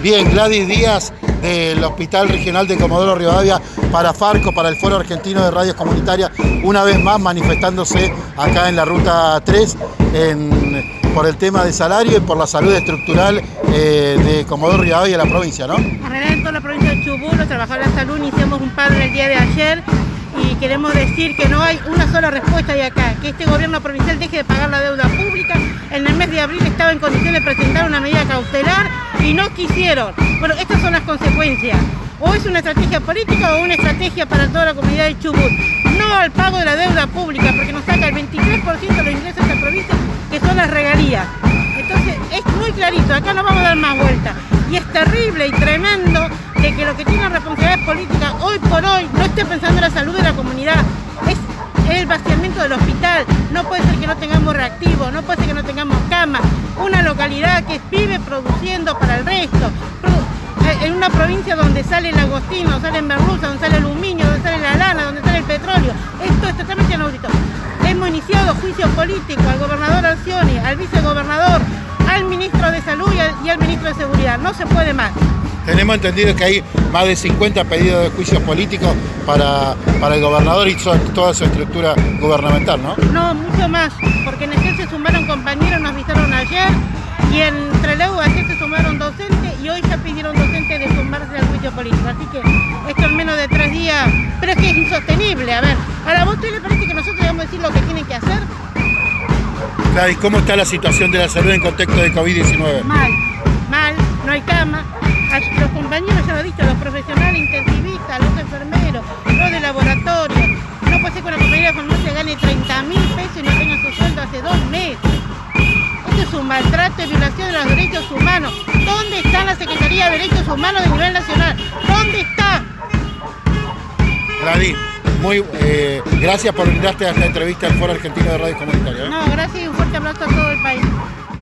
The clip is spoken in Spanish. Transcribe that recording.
Bien, Gladys Díaz del Hospital Regional de Comodoro Rivadavia para Farco, para el Foro Argentino de Radios Comunitarias, una vez más manifestándose acá en la Ruta 3 por el tema de salario y por la salud estructural de Comodoro Rivadavia y la provincia, ¿no? En realidad en toda la provincia de Chubut, los trabajadores de la salud iniciamos un paro el día de ayer y queremos decir que no hay una sola respuesta de acá, que este gobierno provincial deje de pagar la deuda pública. En el mes de abril estaba en condiciones de presentar una medida cautelar y no quisieron. Bueno, estas son las consecuencias. O es una estrategia política o una estrategia para toda la comunidad de Chubut. No al pago de la deuda pública, porque nos saca el 23% de los ingresos de esta provincia, que son las regalías. Entonces, es muy clarito, acá no vamos a dar más vuelta. Y es terrible y tremendo de que lo que tienen responsabilidades políticas hoy por hoy no esté pensando en la salud de la comunidad. Es el vaciamiento del hospital. No puede ser que no tengamos reactivos, no puede ser que no tengamos camas. Una localidad que vive produciendo para el resto. En una provincia donde sale el agostino, sale el merluza, donde sale el aluminio, donde sale la lana, donde sale el petróleo. Esto es totalmente inaudito. Hemos iniciado juicios políticos al gobernador Alcioni, al vicegobernador, al ministro de Salud y al ministro de Seguridad. No se puede más. Tenemos entendido que hay más de 50 pedidos de juicios políticos para el gobernador y toda su estructura gubernamental, ¿no? No, mucho más, porque en el se sumaron compañeros, nos avisaron ayer, y entre luego ayer se sumaron docentes y hoy ya pidieron docentes de sumarse al juicio político. Así que esto en menos de 3 días, pero es que es insostenible. A ver, ¿a vos le parece que nosotros debemos decir lo que tienen que hacer? Gladys, ¿cómo está la situación de la salud en contexto de COVID-19? Mal, no hay cama. Los compañeros, ya lo he dicho, los profesionales intensivistas, los enfermeros, los de laboratorio. No puede ser que una compañera de farmacia gane 30.000 pesos y no tenga su sueldo hace 2 meses. Esto es un maltrato y violación de los derechos humanos. ¿Dónde está la Secretaría de Derechos Humanos de nivel nacional? ¿Dónde está? Gladys, gracias por brindarte a esta entrevista al Foro Argentino de Radios Comunitarias. No, gracias y un fuerte abrazo a todo el país.